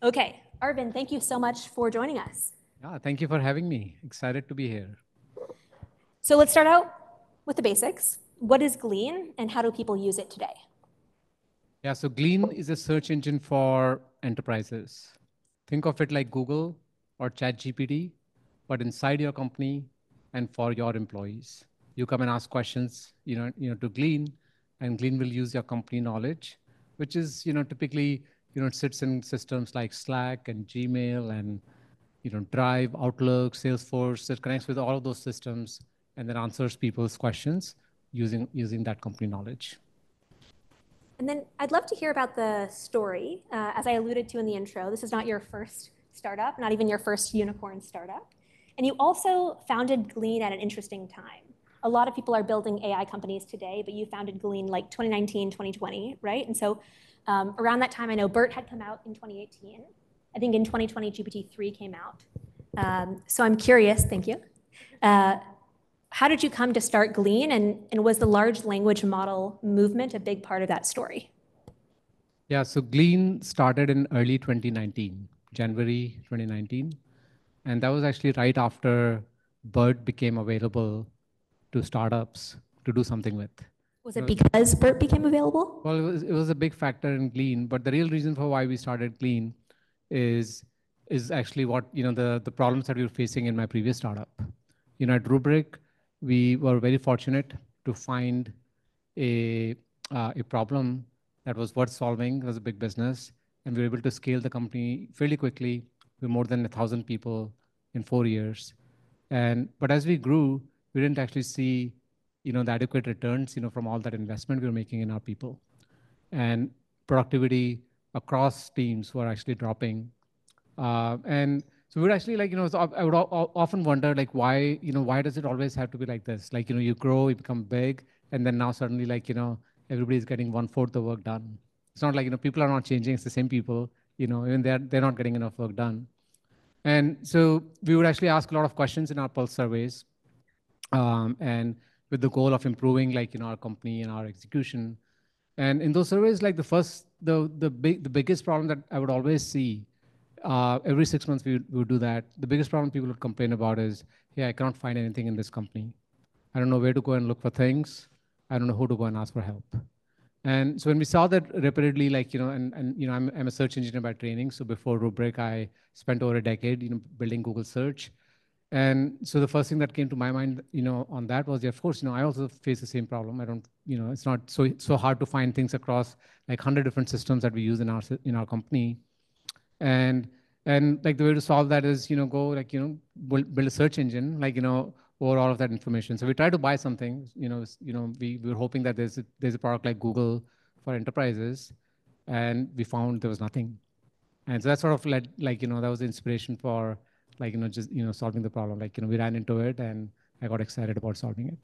Okay, Arvind, thank you so much for joining us. Yeah, thank you for having me. Excited to be here. So let's start out with the basics. What is Glean and how do people use it today? Yeah, so Glean is a search engine for enterprises. Think of it like Google or ChatGPT, but inside your company and for your employees. You come and ask questions, to Glean, and Glean will use your company knowledge, which is, typically, it sits in systems like Slack and Gmail and, Drive, Outlook, Salesforce. It connects with all of those systems and then answers people's questions using that company knowledge. And then I'd love to hear about the story. As I alluded to in the intro, this is not your first startup, not even your first unicorn startup. And you also founded Glean at an interesting time. A lot of people are building AI companies today, but you founded Glean like 2019, 2020, right? And so around that time, I know BERT had come out in 2018. I think in 2020, GPT-3 came out. So I'm curious, thank you. How did you come to start Glean, and was the large language model movement a big part of that story? Yeah, so Glean started in early 2019, January 2019. And that was actually right after BERT became available to startups to do something with. Was it because BERT became available? Well, it was a big factor in Glean, but the real reason for why we started Glean is actually what, the problems that we were facing in my previous startup. At Rubrik, we were very fortunate to find a problem that was worth solving. It was a big business, and we were able to scale the company fairly quickly with more than 1,000 people in 4 years. But as we grew, we didn't actually see, the adequate returns, from all that investment we were making in our people, and productivity across teams were actually dropping. And so we would actually so I would often wonder why, why does it always have to be like this? You grow, you become big, and then now suddenly everybody's getting 1/4 the work done. It's not like, people are not changing, it's the same people, even they're not getting enough work done. And so we would actually ask a lot of questions in our pulse surveys, and with the goal of improving our company and our execution. And in those surveys, the biggest problem that I would always see, every 6 months we would do that. The biggest problem people would complain about is, hey, I cannot find anything in this company. I don't know where to go and look for things. I don't know who to go and ask for help. And so when we saw that repeatedly, I'm a search engineer by training. So before Rubrik, I spent over a decade, building Google search. And so the first thing that came to my mind, on that was, of course, I also face the same problem. I don't, it's not so hard to find things across 100 different systems that we use in our company. And the way to solve that is, go build a search engine, over all of that information. So we try to buy something, we were hoping that there's a product like Google for enterprises, and we found there was nothing. And so that sort of led, that was the inspiration for, just, solving the problem. We ran into it, and I got excited about solving it.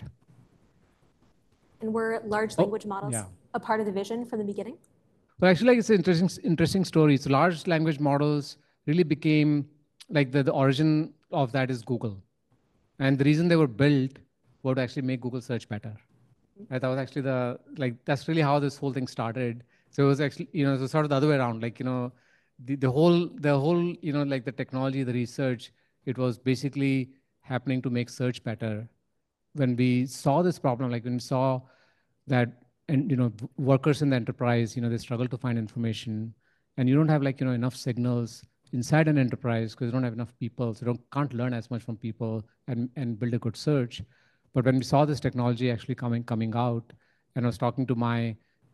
And were large language models a part of the vision from the beginning? Well, actually, it's an interesting story. So large language models really became, the origin of that is Google. And the reason they were built were to actually make Google search better. Right? That was actually that's really how this whole thing started. So it was actually, it was sort of the other way around. The whole, the technology, the research, it was basically happening to make search better. When we saw this problem, when we saw that, and workers in the enterprise, they struggle to find information, and you don't have enough signals inside an enterprise because you don't have enough people, so you can't learn as much from people and build a good search. But when we saw this technology actually coming out, and I was talking to my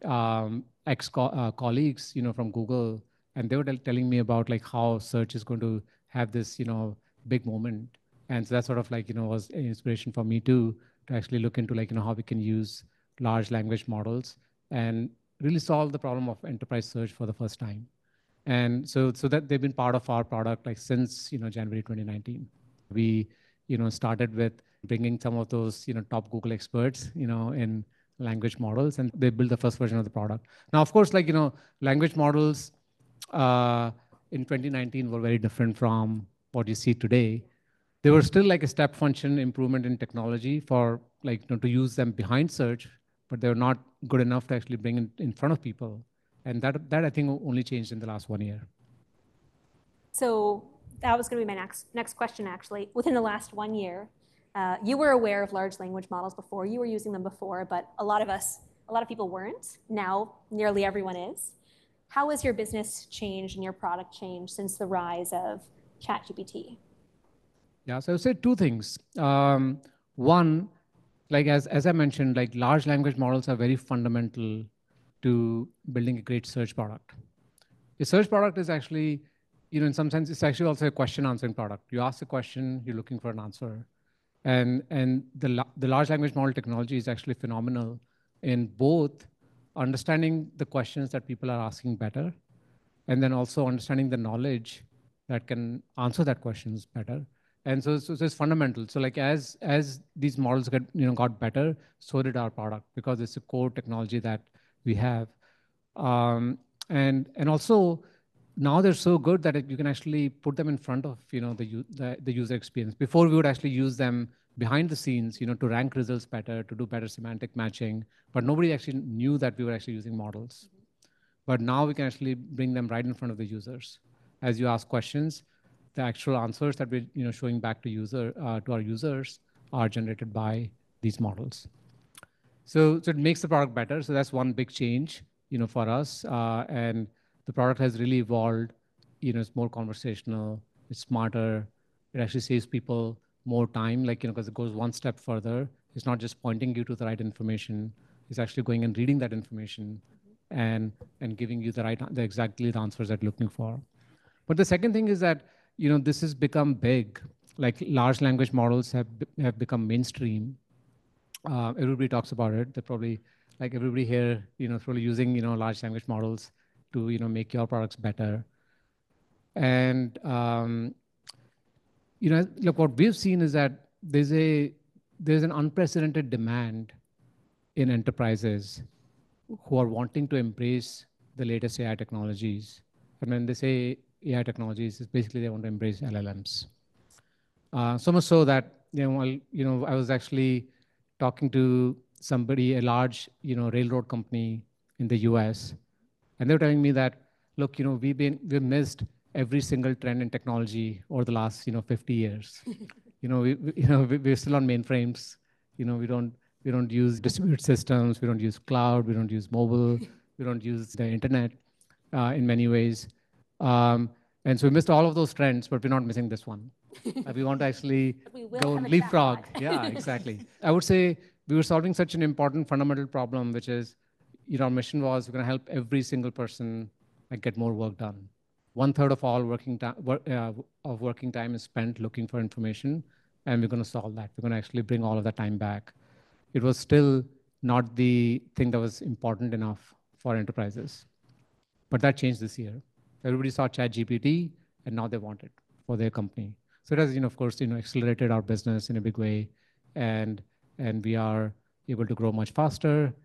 colleagues, from Google, and they were telling me about how search is going to have this, big moment. And so that sort of was an inspiration for me too, to actually look into how we can use large language models and really solve the problem of enterprise search for the first time. And so that they've been part of our product since January 2019. We started with bringing some of those top Google experts in language models, and they built the first version of the product. Now, of course, language models in 2019 were very different from what you see today. They were still a step function improvement in technology for to use them behind search, but they were not good enough to actually bring it in front of people. And that I think only changed in the last 1 year. So that was going to be my next question, actually. Within the last 1 year, you were aware of large language models before. You were using them before, but a lot of people weren't. Now, nearly everyone is. How has your business changed and your product changed since the rise of ChatGPT? Yeah, so I would say two things. One, like as I mentioned, like large language models are very fundamental to building a great search product. A search product is actually, in some sense, it's actually also a question answering product. You ask a question, you're looking for an answer. And the large language model technology is actually phenomenal in both understanding the questions that people are asking better, and then also understanding the knowledge that can answer that questions better. And so it's fundamental. So like as these models got better, so did our product, because it's a core technology that we have. And also now they're so good that you can actually put them in front of the user experience. Before, we would actually use them behind the scenes, to rank results better, to do better semantic matching, but nobody actually knew that we were actually using models. But now we can actually bring them right in front of the users. As you ask questions, the actual answers that we're showing back to our users are generated by these models. So it makes the product better. So that's one big change, for us. And the product has really evolved. It's more conversational. It's smarter. It actually saves people more time, because it goes one step further. It's not just pointing you to the right information. It's actually going and reading that information and giving you exactly the answers that you're looking for. But the second thing is that, this has become big. Like large language models have become mainstream. Everybody talks about it. They're probably, like everybody here, probably using, large language models to, make your products better. And, look, what we've seen is that there's an unprecedented demand in enterprises who are wanting to embrace the latest AI technologies. And when they say AI technologies, it's basically they want to embrace LLMs. So much so that, I was actually talking to somebody, a large, railroad company in the US, and they were telling me that, look, we've missed every single trend in technology over the last, 50 years. We're still on mainframes. We don't use distributed systems. We don't use cloud. We don't use mobile. We don't use the internet in many ways. And so we missed all of those trends, but we're not missing this one. We want to actually go and leapfrog. Yeah, exactly. I would say we were solving such an important fundamental problem, which is, our mission was we're going to help every single person get more work done. 1/3 of all working time is spent looking for information, and we're going to solve that. We're going to actually bring all of that time back. It was still not the thing that was important enough for enterprises. But that changed this year. Everybody saw ChatGPT, and now they want it for their company. So it has, of course, accelerated our business in a big way, and we are able to grow much faster.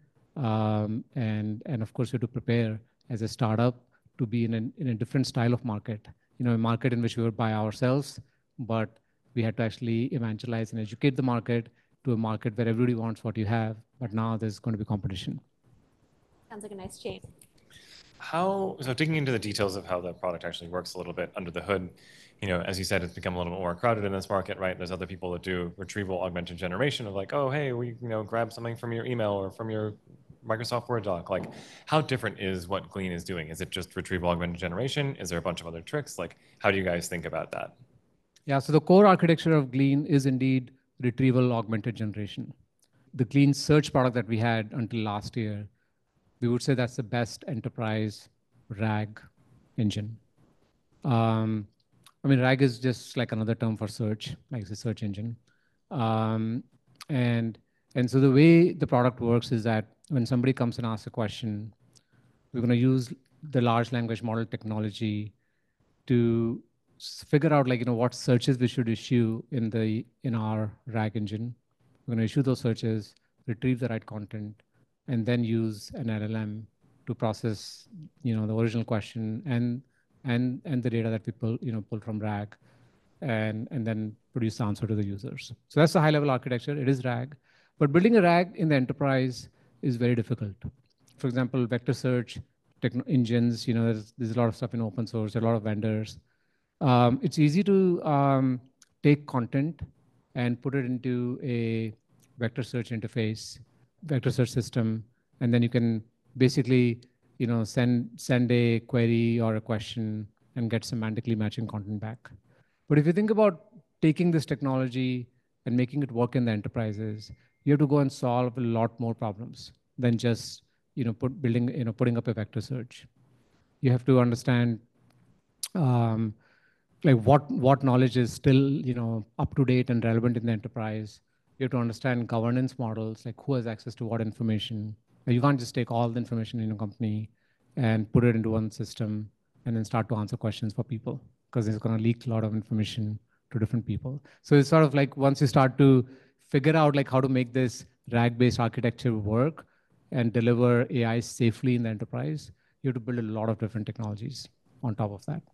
And of course, we have to prepare as a startup to be in a different style of market. A market in which we were by ourselves, but we had to actually evangelize and educate the market to a market where everybody wants what you have, but now there's going to be competition. Sounds like a nice change. So digging into the details of how the product actually works a little bit under the hood, as you said, it's become a little bit more crowded in this market, right? There's other people that do retrieval augmented generation of like, oh, hey, we grab something from your email or from your Microsoft Word doc. Like, how different is what Glean is doing? Is it just retrieval augmented generation? Is there a bunch of other tricks? Like, how do you guys think about that? Yeah, so the core architecture of Glean is indeed retrieval augmented generation. The Glean search product that we had until last year, we would say that's the best enterprise RAG engine. RAG is just like another term for search, like it's a search engine. And so the way the product works is that when somebody comes and asks a question, we're going to use the large language model technology to figure out what searches we should issue in our RAG engine. We're going to issue those searches, retrieve the right content, and then use an LLM to process the original question and the data that we pull from RAG, and then produce the answer to the users. So that's the high level architecture. It is RAG, but building a RAG in the enterprise is very difficult. For example, vector search engines, there's a lot of stuff in open source, a lot of vendors. It's easy to take content and put it into a vector search interface, vector search system, and then you can basically, send a query or a question and get semantically matching content back. But if you think about taking this technology and making it work in the enterprises, you have to go and solve a lot more problems than just, putting up a vector search. You have to understand um, like what knowledge is still up to date and relevant in the enterprise. You have to understand governance models, like who has access to what information. You can't just take all the information in a company and put it into one system and then start to answer questions for people, because it's going to leak a lot of information to different people. So it's sort of like once you start to figure out like how to make this RAG-based architecture work and deliver AI safely in the enterprise, you have to build a lot of different technologies on top of that.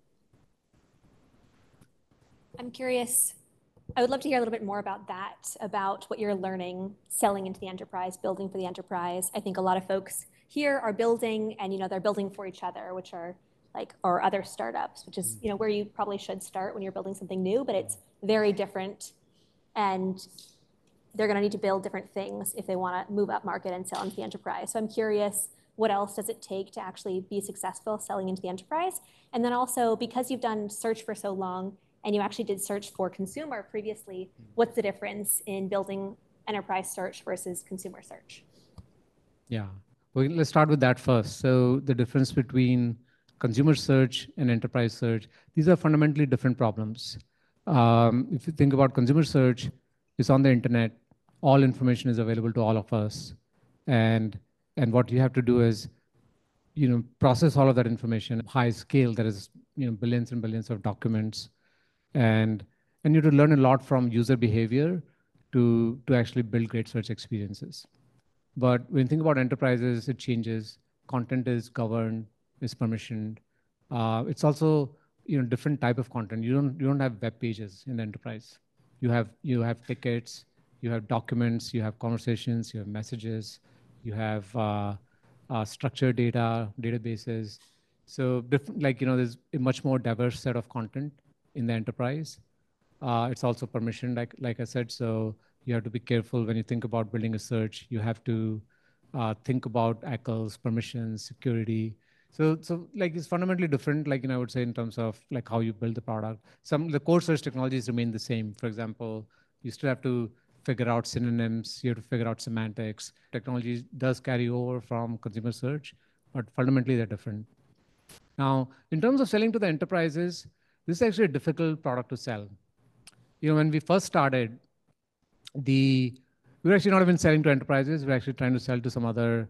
I'm curious, I would love to hear a little bit more about that, about what you're learning, selling into the enterprise, building for the enterprise. I think a lot of folks here are building and, they're building for each other, which are or other startups, which is, where you probably should start when you're building something new, but it's very different. And they're going to need to build different things if they want to move up market and sell into the enterprise. So I'm curious, what else does it take to actually be successful selling into the enterprise? And then also, because you've done search for so long, and you actually did search for consumer previously, what's the difference in building enterprise search versus consumer search? Yeah, well, let's start with that first. So the difference between consumer search and enterprise search, these are fundamentally different problems. If you think about consumer search, it's on the internet, all information is available to all of us. And what you have to do is, process all of that information at high scale. There is, billions and billions of documents. And you have to learn a lot from user behavior to actually build great search experiences. But when you think about enterprises, it changes. Content is governed, is permissioned. It's also different type of content. You don't have web pages in the enterprise. You have tickets, you have documents, you have conversations, you have messages, you have structured data, databases. So different, there's a much more diverse set of content in the enterprise. It's also permissioned, like I said. So you have to be careful when you think about building a search. You have to think about ACLs, permissions, security. So it's fundamentally different, I would say, in terms of how you build the product. The core search technologies remain the same. For example, you still have to figure out synonyms. You have to figure out semantics. Technology does carry over from consumer search, but fundamentally they're different. Now, in terms of selling to the enterprises, this is actually a difficult product to sell. When we first started, we were actually not even selling to enterprises. We're actually trying to sell to some other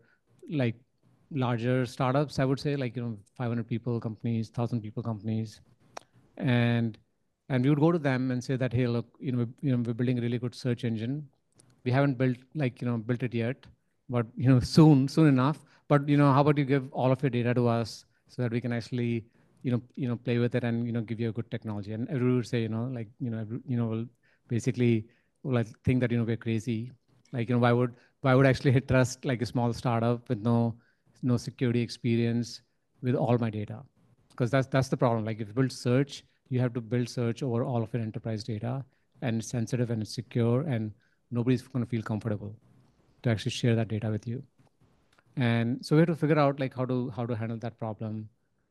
larger startups, I would say, 500 people companies, 1,000 people companies. And we would go to them and say that, hey, look, we're building a really good search engine. We haven't built built it yet, but soon enough. But how about you give all of your data to us so that we can actually play with it and give you a good technology. And everyone would say well, basically, well, I think that we're crazy. Why would actually trust a small startup with no security experience with all my data? Because that's the problem. If you build search, you have to build search over all of your enterprise data, and it's sensitive and it's secure, and nobody's going to feel comfortable to actually share that data with you. And so we have to figure out how to handle that problem.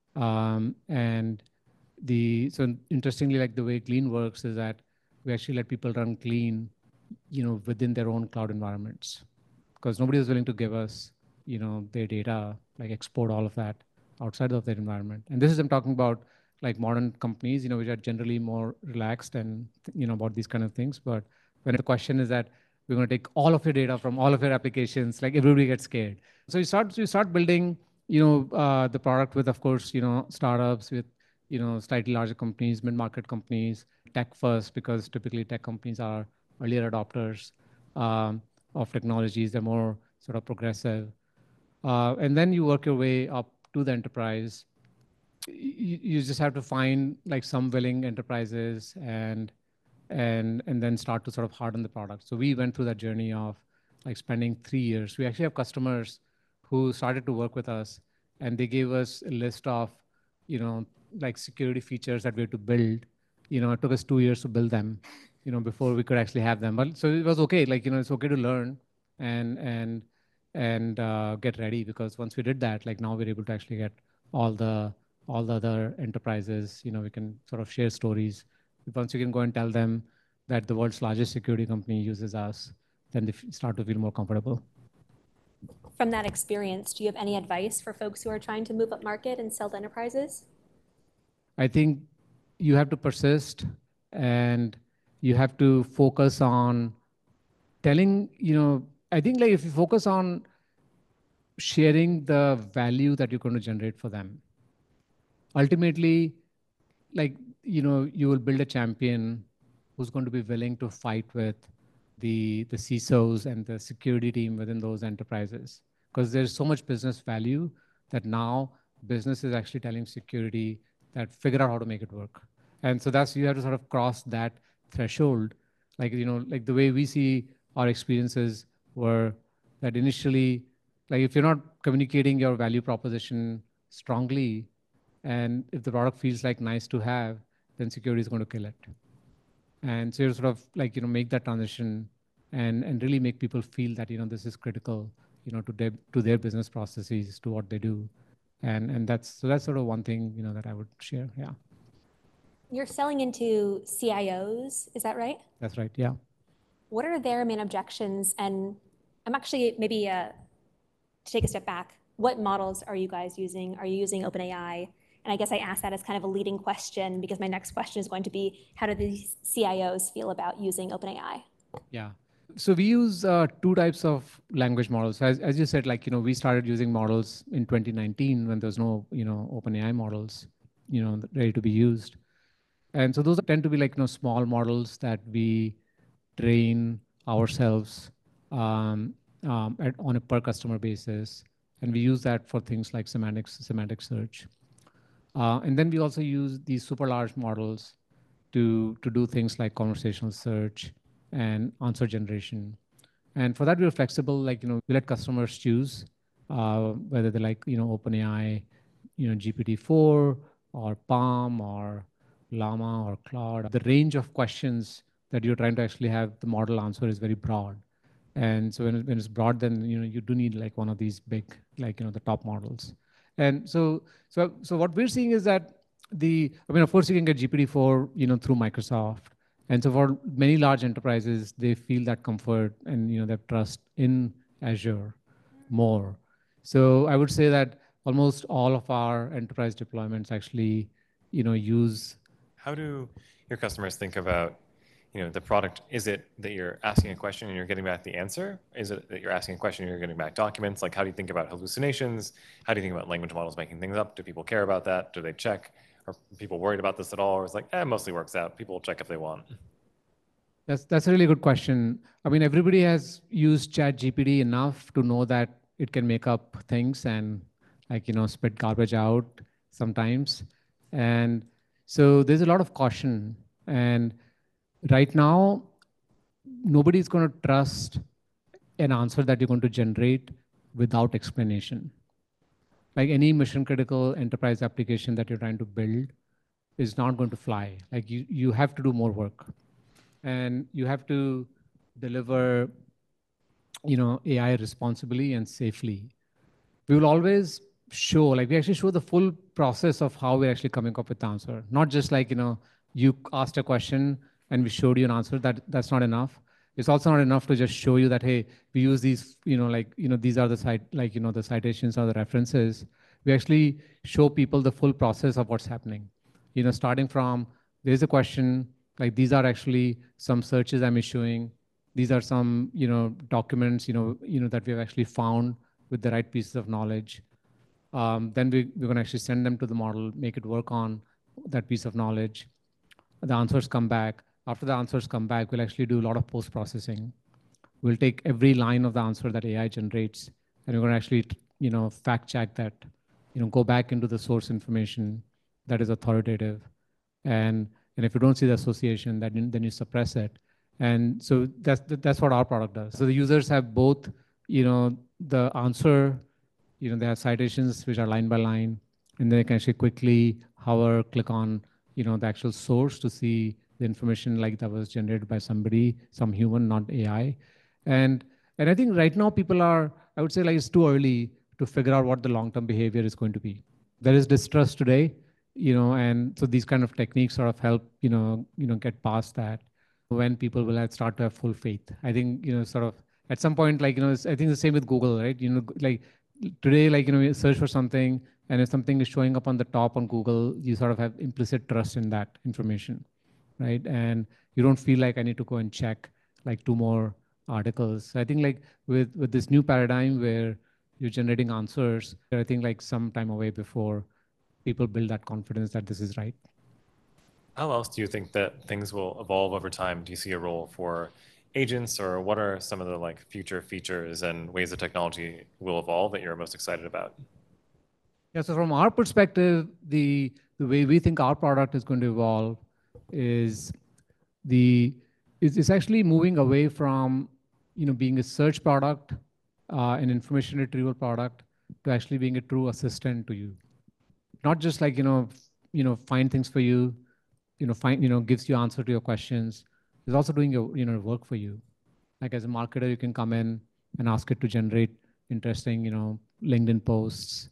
So interestingly, the way Glean works is that we actually let people run Glean, within their own cloud environments, because nobody is willing to give us, their data, export all of that outside of their environment. And this is, I'm talking about modern companies, which are generally more relaxed and, about these kind of things. But when the question is that we're going to take all of your data from all of your applications, everybody gets scared. So you start building, the product with, of course, startups, with, slightly larger companies, mid-market companies, tech first, because typically tech companies are earlier adopters of technologies. They're more sort of progressive. And then you work your way up to the enterprise. You just have to find some willing enterprises and then start to sort of harden the product. So we went through that journey of spending 3 years. We actually have customers who started to work with us, and they gave us a list of like security features that we had to build. It took us 2 years to build them, before we could actually have them. But so it was okay. Like, it's okay to learn and get ready, because once we did that, like now we're able to actually get all the other enterprises, we can sort of share stories. Once you can go and tell them that the world's largest security company uses us, then they start to feel more comfortable. From that experience, do you have any advice for folks who are trying to move up market and sell to enterprises? I think you have to persist, and you have to focus on telling, I think like if you focus on sharing the value that you're going to generate for them, ultimately, like, you will build a champion who's going to be willing to fight with the CISOs and the security team within those enterprises. Because there's so much business value that now business is actually telling security that figure out how to make it work. And so you have to sort of cross that threshold. Like, like the way we see our experiences were that initially, like if you're not communicating your value proposition strongly, and if the product feels like nice to have, then security is going to kill it. And so you sort of like, make that transition and really make people feel that, this is critical, to their business processes, to what they do. And that's sort of one thing, that I would share. Yeah. You're selling into CIOs, is that right? That's right. Yeah. What are their main objections? And I'm actually maybe to take a step back, what models are you guys using? Are you using OpenAI? And I guess I ask that as kind of a leading question, because my next question is going to be, how do these CIOs feel about using OpenAI? Yeah. So we use 2 types of language models. As you said, like, we started using models in 2019 when there was no, OpenAI models, ready to be used. And so those tend to be like, small models that we train ourselves on a per customer basis. And we use that for things like semantic search. And then we also use these super large models to do things like conversational search and answer generation. And for that, we're flexible. Like, we let customers choose whether they like, OpenAI, GPT-4 or Palm or Llama or Claude. The range of questions that you're trying to actually have the model answer is very broad. And so when it's broad, then, you do need like one of these big, like, the top models. And so what we're seeing is that of course you can get GPT-4, through Microsoft. And so for many large enterprises, they feel that comfort and, that trust in Azure more. So I would say that almost all of our enterprise deployments actually, use. How do your customers think about, the product? Is it that you're asking a question and you're getting back the answer? Is it that you're asking a question and you're getting back documents? Like, how do you think about hallucinations? How do you think about language models making things up? Do people care about that? Do they check? Are people worried about this at all? Or it's like, it mostly works out. People will check if they want. That's a really good question. I mean, everybody has used ChatGPT enough to know that it can make up things and like, spit garbage out sometimes. And so there's a lot of caution. And right now, nobody's going to trust an answer that you're going to generate without explanation. Like any mission critical enterprise application that you're trying to build is not going to fly. Like you have to do more work, and you have to deliver, AI responsibly and safely. We will always show, like we actually show the full process of how we're actually coming up with the answer. Not just like, you asked a question and we showed you an answer. That's not enough. It's also not enough to just show you that, hey, we use these, these are the the citations or the references. We actually show people the full process of what's happening. Starting from, there's a question, like these are actually some searches I'm issuing. These are some, documents, that we have actually found with the right pieces of knowledge. Then we're going to actually send them to the model, make it work on that piece of knowledge. The answers come back. After the answers come back, we'll actually do a lot of post-processing. We'll take every line of the answer that AI generates, and we're going to actually, fact check that, go back into the source information that is authoritative. And if you don't see the association, then you suppress it. And so that's what our product does. So the users have both, the answer, they have citations which are line by line, And then I can actually quickly hover, click on, the actual source to see the information like that was generated by somebody, some human, not AI. And I think right now people are, I would say like it's too early to figure out what the long-term behavior is going to be. There is distrust today, and so these kind of techniques sort of help, get past that when people will start to have full faith. I think, sort of at some point, like, I think the same with Google, right? Like today, like, you search for something and if something is showing up on the top on Google, you sort of have implicit trust in that information, right? And you don't feel like I need to go and check like 2 more articles. So I think like with this new paradigm where you're generating answers, I think like some time away before people build that confidence that this is right. How else do you think that things will evolve over time? Do you see a role for agents, or what are some of the like future features and ways that technology will evolve that you're most excited about? Yeah, so from our perspective, the way we think our product is going to evolve is it's actually moving away from being a search product, an information retrieval product, to actually being a true assistant to you. Not just like find things for you, gives you answer to your questions. It's also doing your work for you. Like as a marketer, you can come in and ask it to generate interesting LinkedIn posts.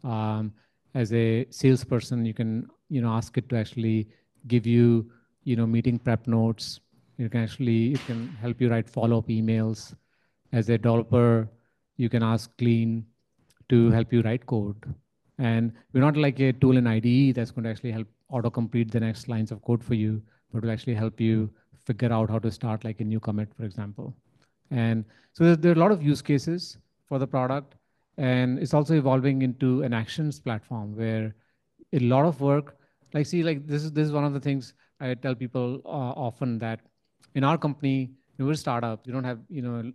As a salesperson, you can ask it to actually give you meeting prep notes. It can help you write follow-up emails. As a developer, you can ask Glean to help you write code. And we're not like a tool in IDE that's going to actually help auto-complete the next lines of code for you, but will actually help you figure out how to start like a new commit, for example. And so there are a lot of use cases for the product. And it's also evolving into an actions platform where a lot of work, like see, like this is one of the things I tell people often, that in our company, we're a startup. You don't have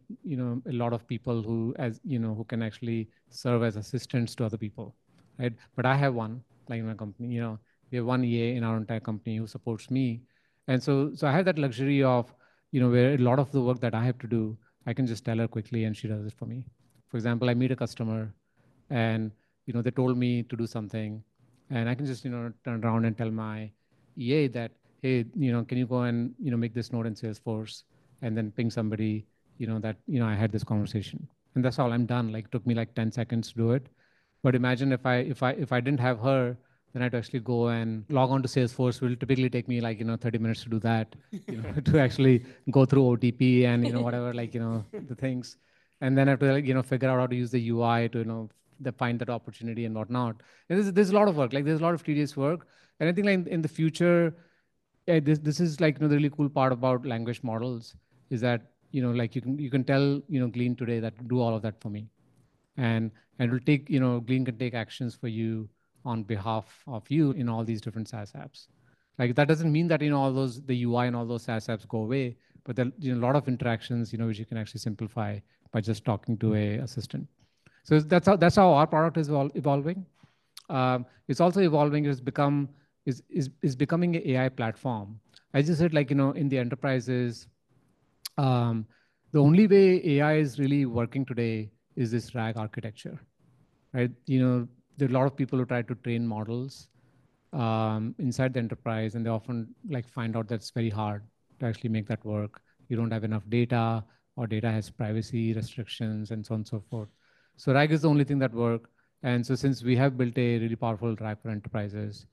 a lot of people who can actually serve as assistants to other people, right? But I have one, like in my company. We have one EA in our entire company who supports me, and so I have that luxury of where a lot of the work that I have to do, I can just tell her quickly and she does it for me. For example, I meet a customer, and they told me to do something, and I can just turn around and tell my EA that, hey, can you go and make this note in Salesforce, and then ping somebody that I had this conversation, and that's all. I'm done. Like, it took me like 10 seconds to do it. But imagine if I didn't have her, then I had to actually go and log on to Salesforce. It will typically take me like 30 minutes to do that, to actually go through OTP and whatever, like the things, and then I have to like figure out how to use the UI to find that opportunity and whatnot. And there's a lot of work. Like there's a lot of tedious work, and I think like in the future, this is like the really cool part about language models is that like you can tell Glean today that do all of that for me, and it will take Glean can take actions for you on behalf of you in all these different SaaS apps. Like that doesn't mean that all those the UI and all those SaaS apps go away, but there are a lot of interactions which you can actually simplify by just talking to a assistant. So that's how our product is evolving. It's also evolving. It's becoming an AI platform. I just said, like in the enterprises, the only way AI is really working today is this RAG architecture, right? There are a lot of people who try to train models inside the enterprise, and they often like find out that's very hard to actually make that work. You don't have enough data, or data has privacy restrictions, and so on and so forth. So RAG is the only thing that works. And so since we have built a really powerful RAG for enterprises,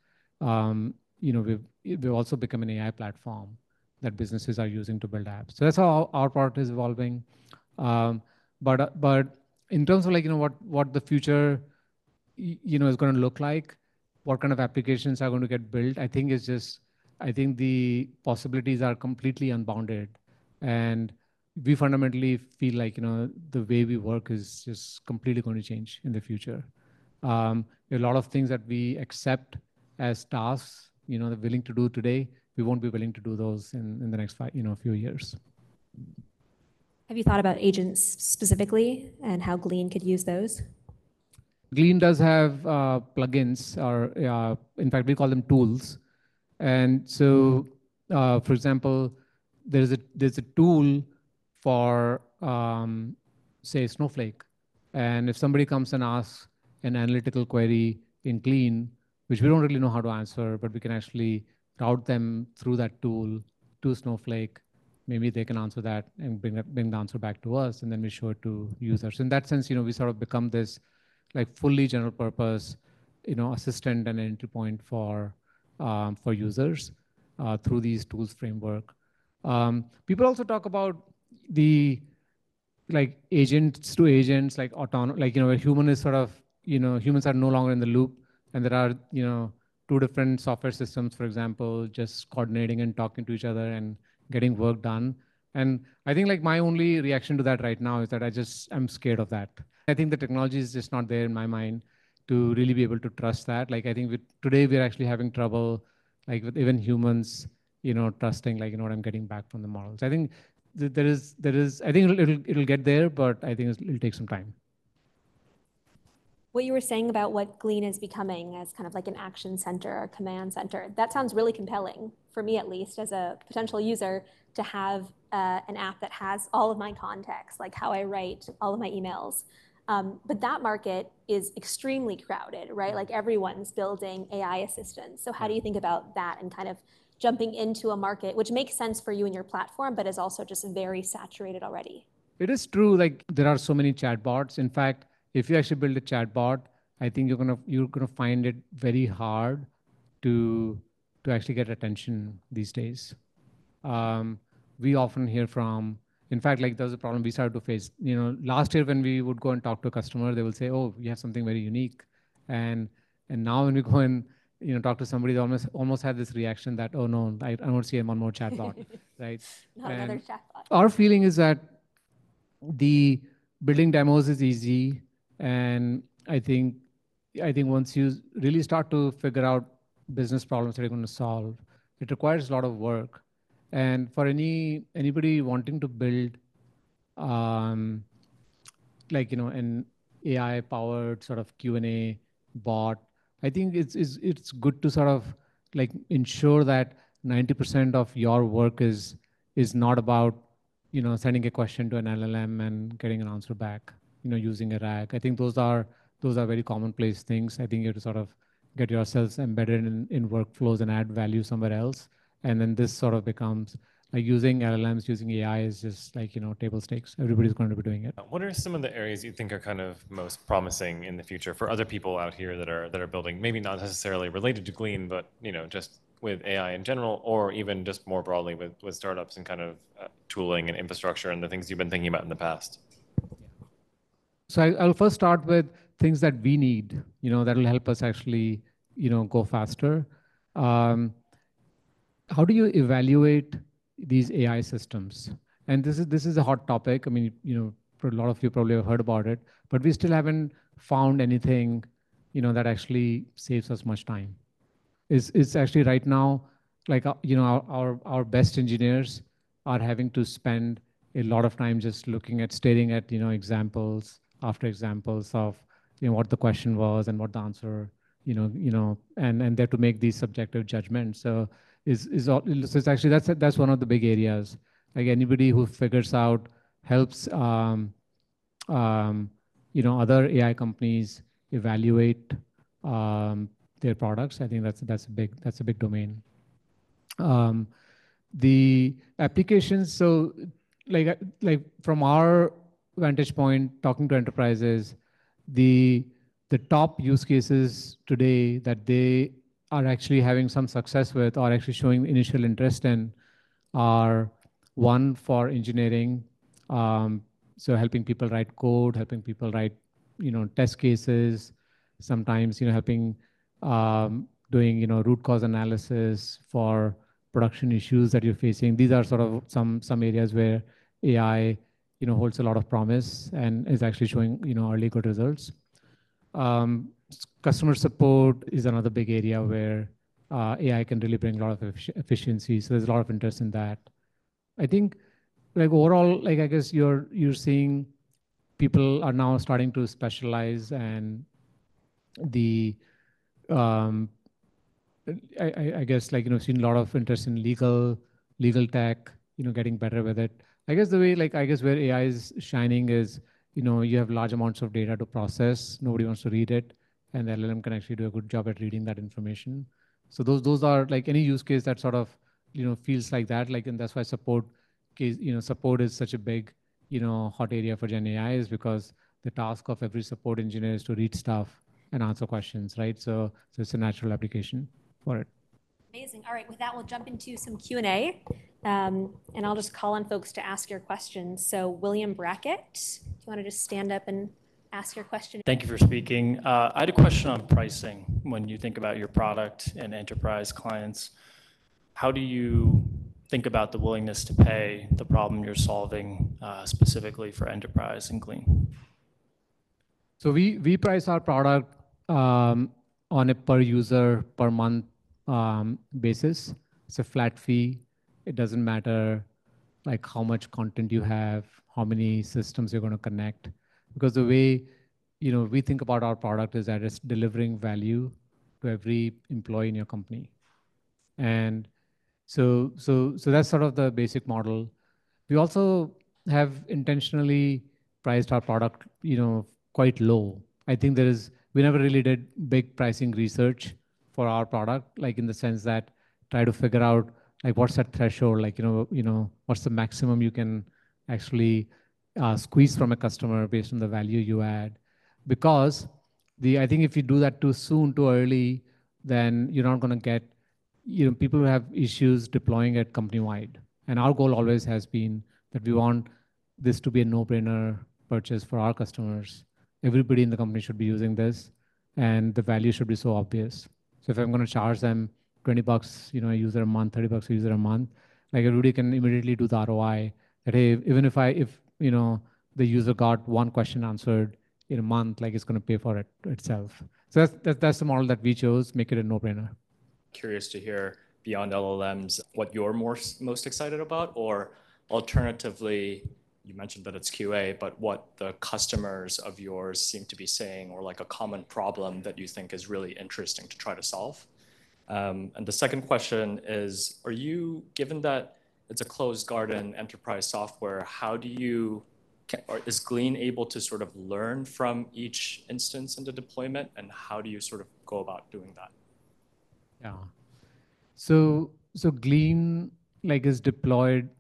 we've also become an AI platform that businesses are using to build apps. So that's how our product is evolving. But in terms of like what the future is going to look like, what kind of applications are going to get built, I think the possibilities are completely unbounded, and we fundamentally feel like the way we work is just completely going to change in the future. There are a lot of things that we accept as tasks, they're willing to do today. We won't be willing to do those in the next few years. Have you thought about agents specifically and how Glean could use those? Glean does have plugins, or in fact, we call them tools. And so, for example, there's a tool for, say, Snowflake. And if somebody comes and asks an analytical query in Clean, which we don't really know how to answer, but we can actually route them through that tool to Snowflake. Maybe they can answer that and bring the answer back to us, and then we show it to users. In that sense, we sort of become this like fully general purpose, assistant and entry point for users through these tools framework. People also talk about the like agents to agents, like where human is sort of, humans are no longer in the loop, and there are, two different software systems, for example, just coordinating and talking to each other and getting work done. And I think like my only reaction to that right now is that I'm scared of that. I think the technology is just not there in my mind to really be able to trust that. Like I think today we're actually having trouble, like with even humans, trusting, like, what I'm getting back from the models. I think there is, I think it'll get there, but I think it'll take some time. What you were saying about what Glean is becoming as kind of like an action center, a command center, that sounds really compelling for me, at least as a potential user, to have an app that has all of my context, like how I write all of my emails. But that market is extremely crowded, right? Like everyone's building AI assistants. So how do you think about that and kind of jumping into a market which makes sense for you and your platform, but is also just very saturated already? It is true, like there are so many chatbots. In fact, if you actually build a chatbot, I think you're gonna find it very hard to actually get attention these days. We often hear from, in fact, like there's a problem we started to face. Last year when we would go and talk to a customer, they will say, "Oh, we have something very unique," and now when we go and talk to somebody, they almost have this reaction that, "Oh no, I don't see one more chatbot," right? Not another chatbot. Our feeling is that the building demos is easy, and I think once you really start to figure out business problems that you're going to solve, it requires a lot of work. And for anybody wanting to build like an AI-powered sort of Q&A bot, I think it's good to sort of like ensure that 90% of your work is not about sending a question to an LLM and getting an answer back, using a RAG. I think those are very commonplace things. I think you have to sort of get yourselves embedded in workflows and add value somewhere else. And then this sort of becomes like using LLMs, using AI is just like, table stakes. Everybody's going to be doing it. What are some of the areas you think are kind of most promising in the future for other people out here that are building, maybe not necessarily related to Glean, but just with AI in general, or even just more broadly with startups and kind of tooling and infrastructure and the things you've been thinking about in the past? So I'll first start with things that we need, that will help us actually, go faster. How do you evaluate these AI systems? And this is a hot topic. I mean, for a lot of you probably have heard about it, but we still haven't found anything, that actually saves us much time. It's actually right now, like, our best engineers are having to spend a lot of time just staring at, examples after examples of, what the question was and what the answer, and they have to make these subjective judgments. So so it's actually, that's one of the big areas. Like anybody who figures out, helps, other AI companies evaluate their products. I think that's a big domain. The applications. So like from our vantage point, talking to enterprises, the top use cases today that they are actually having some success with, or actually showing initial interest in, are one for engineering. So helping people write code, helping people write, test cases, sometimes, helping doing, root cause analysis for production issues that you're facing. These are sort of some areas where AI, holds a lot of promise and is actually showing, early good results. Customer support is another big area where AI can really bring a lot of efficiency. So there's a lot of interest in that. I think, like overall, like I guess you're seeing people are now starting to specialize, and the I guess, like, seen a lot of interest in legal tech, getting better with it. I guess the way, like, I guess where AI is shining is, you have large amounts of data to process. Nobody wants to read it. and the LLM can actually do a good job at reading that information. So those are like any use case that sort of feels like that. Like, and that's why support is such a big hot area for Gen AI, is because the task of every support engineer is to read stuff and answer questions, right? So it's a natural application for it. Amazing. All right, with that, we'll jump into some Q&A, and I'll just call on folks to ask your questions. So William Brackett, do you want to just stand up and ask your question? Thank you for speaking. I had a question on pricing. When you think about your product and enterprise clients, how do you think about the willingness to pay the problem you're solving specifically for enterprise and Glean? So we price our product on a per user per month basis. It's a flat fee. It doesn't matter like how much content you have, how many systems you're going to connect, because the way we think about our product is that it's delivering value to every employee in your company, and so that's sort of the basic model. We also have intentionally priced our product, quite low. I think we never really did big pricing research for our product, like in the sense that try to figure out like what's that threshold, like what's the maximum you can actually squeeze from a customer based on the value you add. Because I think if you do that too soon, too early, then you're not going to get people who have issues deploying it company wide. And our goal always has been that we want this to be a no-brainer purchase for our customers. Everybody in the company should be using this, and the value should be so obvious. So if I'm going to charge them $20, a user a month, $30 a user a month, like everybody can immediately do the ROI. That hey, even if the user got one question answered in a month, like it's going to pay for it itself. So that's the model that we chose. Make it a no-brainer. Curious to hear beyond LLMs what you're most excited about, or alternatively, you mentioned that it's QA, but what the customers of yours seem to be saying, or like a common problem that you think is really interesting to try to solve. And the second question is, given that it's a closed garden enterprise software, or is Glean able to sort of learn from each instance in the deployment, and how do you sort of go about doing that? Yeah. So Glean is deployed,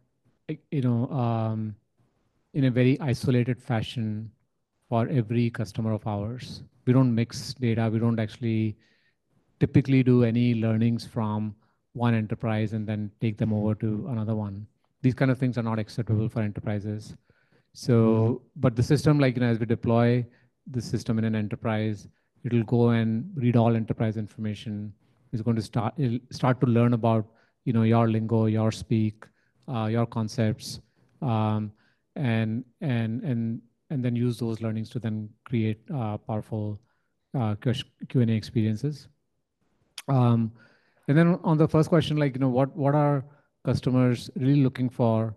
in a very isolated fashion for every customer of ours. We don't mix data. We don't actually typically do any learnings from one enterprise and then take them over to another one. These kind of things are not acceptable for enterprises. So, but the system, as we deploy the system in an enterprise, it'll go and read all enterprise information. It's going to it'll start to learn about, your lingo, your speak, your concepts, and then use those learnings to then create powerful Q&A experiences. And then on the first question, what are customers really looking for?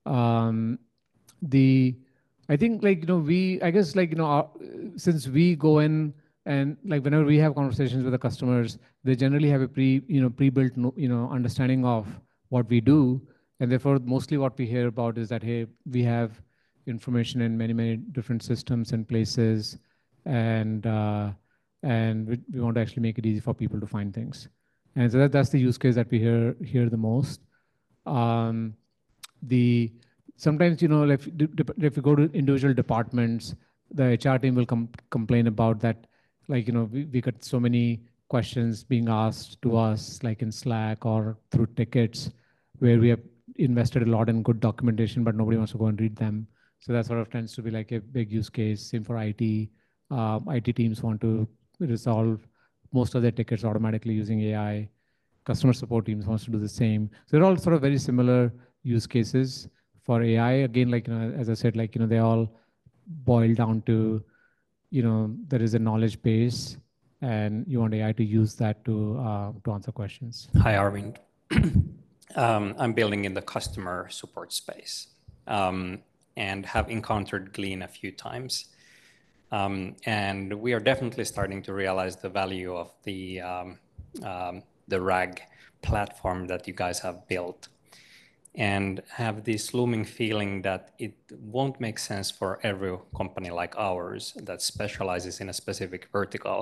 I think since we go in and whenever we have conversations with the customers, they generally have a pre-built understanding of what we do, and therefore mostly what we hear about is that hey, we have information in many different systems and places, and we want to actually make it easy for people to find things, and so that's the use case that we hear the most. Sometimes, if you go to individual departments, the HR team will complain about that, we got so many questions being asked to us, like in Slack or through tickets, where we have invested a lot in good documentation, but nobody wants to go and read them. So that sort of tends to be like a big use case. Same for IT. IT teams want to resolve most of their tickets automatically using AI. Customer support teams wants to do the same. So they're all sort of very similar use cases for AI. Again, as I said, they all boil down to, there is a knowledge base, and you want AI to use that to answer questions. Hi, Arvind. I'm building in the customer support space, and have encountered Glean a few times. And we are definitely starting to realize the value of the RAG platform that you guys have built, and have this looming feeling that it won't make sense for every company like ours that specializes in a specific vertical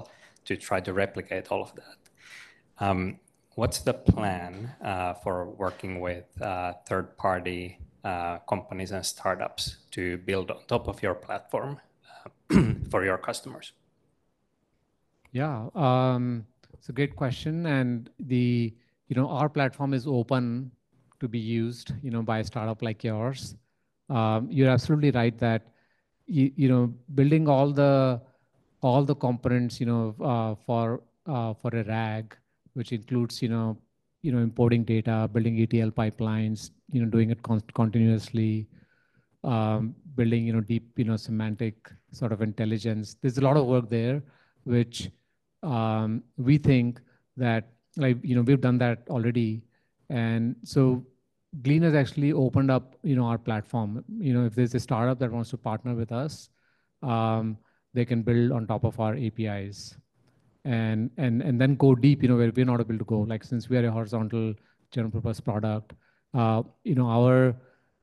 to try to replicate all of that. What's the plan for working with third-party companies and startups to build on top of your platform for your customers? Yeah, it's a great question, and our platform is open to be used, by a startup like yours. You're absolutely right that building all the components, for a RAG, which includes importing data, building ETL pipelines, doing it continuously, building deep semantic sort of intelligence. There's a lot of work there, which we think that we've done that already, and so Glean has actually opened up our platform. If there's a startup that wants to partner with us, they can build on top of our APIs, and then go deep, where we're not able to go. Like, since we are a horizontal general purpose product, our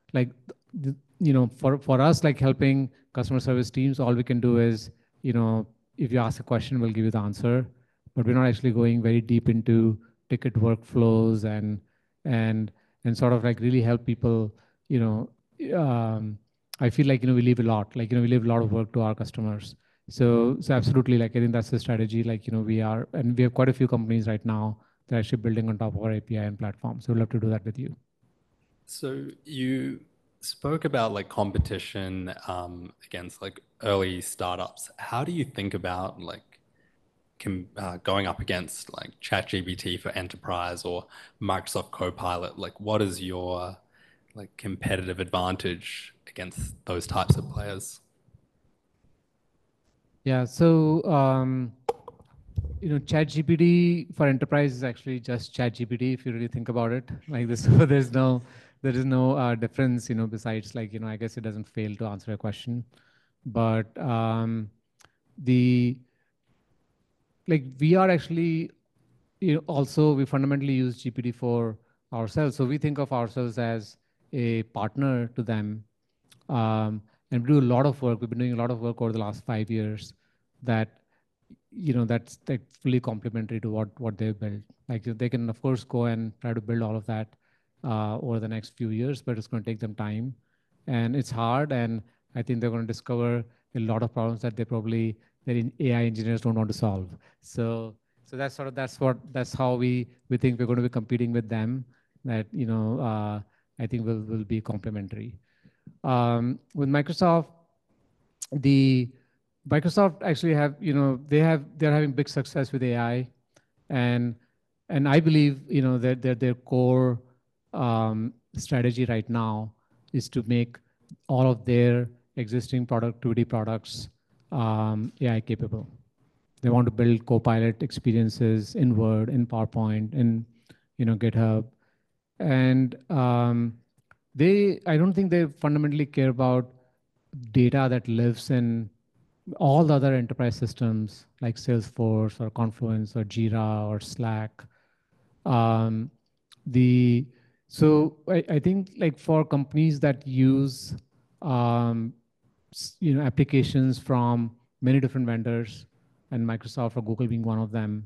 for us, like helping customer service teams, all we can do is, if you ask a question, we'll give you the answer, but we're not actually going very deep into ticket workflows and sort of like really help people. I feel like we leave a lot, we leave a lot of work to our customers. So absolutely, I think that's the strategy. We have quite a few companies right now that are actually building on top of our API and platform. So we'd love to do that with you. So you spoke about competition against early startups. How do you think about going up against ChatGPT for enterprise or Microsoft Copilot? What is your competitive advantage against those types of players? Yeah, so ChatGPT for enterprise is actually just ChatGPT if you really think about it like this. So there is no difference, besides I guess it doesn't fail to answer a question, but we are actually also we fundamentally use GPT for ourselves. So we think of ourselves as a partner to them, and we do a lot of work. We've been doing a lot of work over the last 5 years that that's fully complementary to what they've built. They can of course go and try to build all of that over the next few years, but it's going to take them time, and it's hard. And I think they're going to discover a lot of problems that their AI engineers don't want to solve. So that's how we think we're going to be competing with them. That I think will be complementary. With Microsoft, Microsoft actually they're having big success with AI, and I believe that their core strategy right now is to make all of their existing productivity products AI capable. They want to build Copilot experiences in Word, in PowerPoint, in GitHub, and I don't think they fundamentally care about data that lives in all the other enterprise systems like Salesforce or Confluence or Jira or Slack. So I think for companies that use applications from many different vendors, and Microsoft or Google being one of them,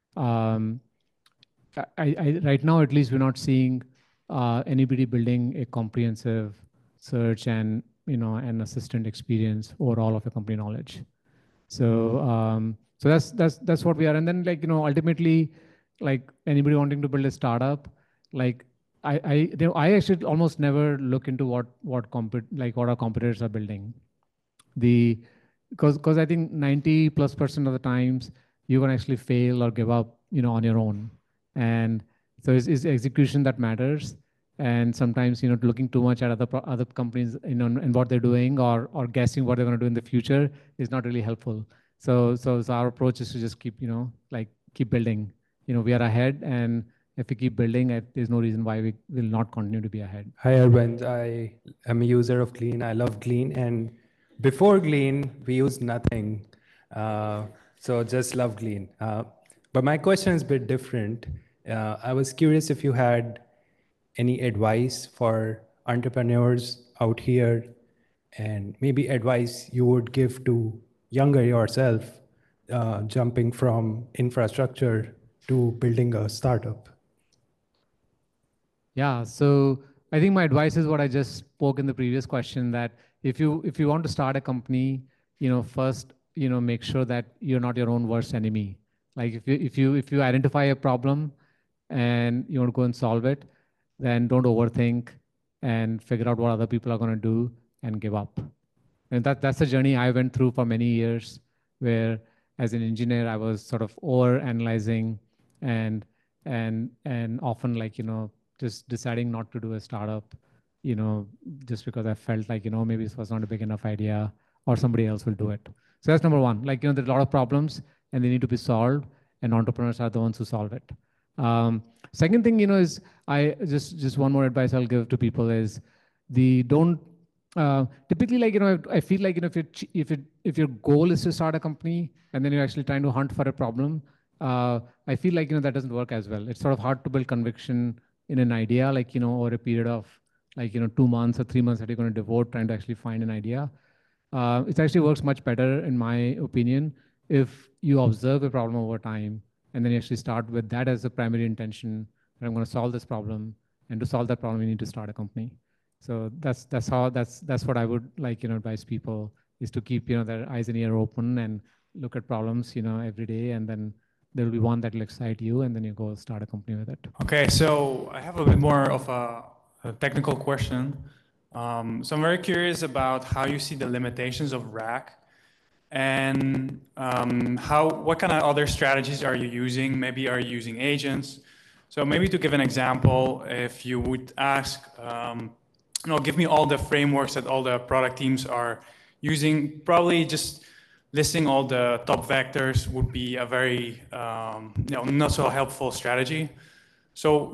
right now at least we're not seeing anybody building a comprehensive search and an assistant experience over all of your company knowledge. So that's what we are. And then ultimately, anybody wanting to build a startup, I actually almost never look into what our competitors are building. Because I think 90+% of the times you're going to actually fail or give up on your own, and so it's execution that matters. And sometimes looking too much at other companies and what they're doing or guessing what they're going to do in the future is not really helpful. So our approach is to just keep keep building. We are ahead, and if we keep building, there's no reason why we will not continue to be ahead. Hi, Arvind. I am a user of Glean. I love Glean. And before Glean, we used nothing. So just love Glean. But my question is a bit different. I was curious if you had any advice for entrepreneurs out here, and maybe advice you would give to younger yourself jumping from infrastructure to building a startup? Yeah, so I think my advice is what I just spoke in the previous question, that if you want to start a company, first, make sure that you're not your own worst enemy. Like if you identify a problem and you want to go and solve it, then don't overthink and figure out what other people are going to do and give up. And that's a journey I went through for many years, where as an engineer I was sort of over analyzing and often just deciding not to do a startup, just because I felt like, maybe this was not a big enough idea or somebody else will do it. So that's number one. Like, there's a lot of problems and they need to be solved, and entrepreneurs are the ones who solve it. Second thing, is I just one more advice I'll give to people is don't typically, I feel like, if your goal is to start a company and then you're actually trying to hunt for a problem, I feel like, that doesn't work as well. It's sort of hard to build conviction in an idea, over a period of 2 months or 3 months that you're going to devote trying to actually find an idea. It actually works much better, in my opinion, if you observe a problem over time and then you actually start with that as a primary intention, that I'm going to solve this problem, and to solve that problem, you need to start a company. So that's what I would advise people, is to keep their eyes and ears open and look at problems every day, and then there will be one that will excite you, and then you go start a company with it. Okay, so I have a bit more of a technical question. So I'm very curious about how you see the limitations of RAG, and what kind of other strategies are you using? Maybe are you using agents? So maybe to give an example, if you would ask, give me all the frameworks that all the product teams are using, probably just listing all the top vectors would be a very not so helpful strategy. So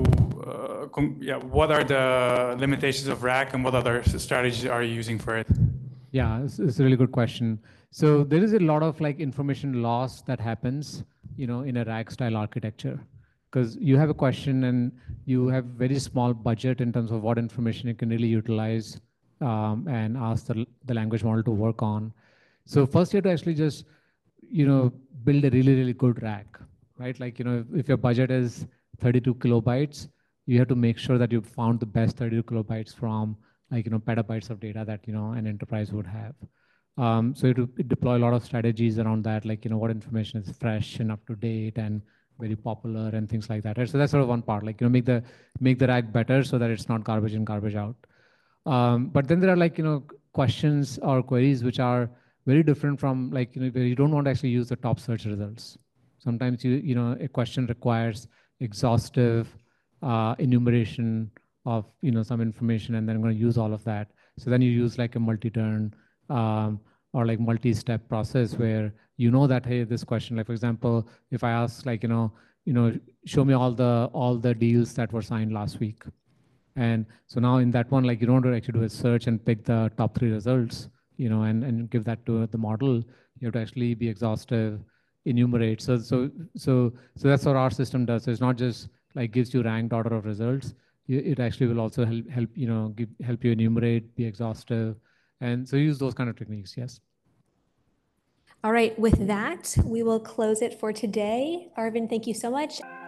what are the limitations of RAG, and what other strategies are you using for it? Yeah, it's a really good question. So there is a lot of information loss that happens, in a RAG style architecture, because you have a question and you have very small budget in terms of what information you can really utilize and ask the language model to work on. So first you have to actually just, build a really, really good RAG, right? If your budget is 32 kilobytes, you have to make sure that you've found the best 32 kilobytes from petabytes of data that, an enterprise would have. So you have to deploy a lot of strategies around that, what information is fresh and up to date and very popular and things like that. Right? So that's sort of one part, make the RAG better so that it's not garbage in, garbage out. But then there are questions or queries which are very different from where you don't want to actually use the top search results. Sometimes a question requires exhaustive enumeration of some information, and then I'm going to use all of that. So then you use a multi-turn or multi-step process where that, hey, this question, for example, if I ask show me all the deals that were signed last week. And so now in that one, you don't want to actually do a search and pick the top 3 results, and give that to the model. You have to actually be exhaustive, enumerate. So that's what our system does. So it's not just gives you ranked order of results. It actually will also help you enumerate, be exhaustive, and so use those kind of techniques. Yes. All right, with that, we will close it for today. Arvind, thank you so much.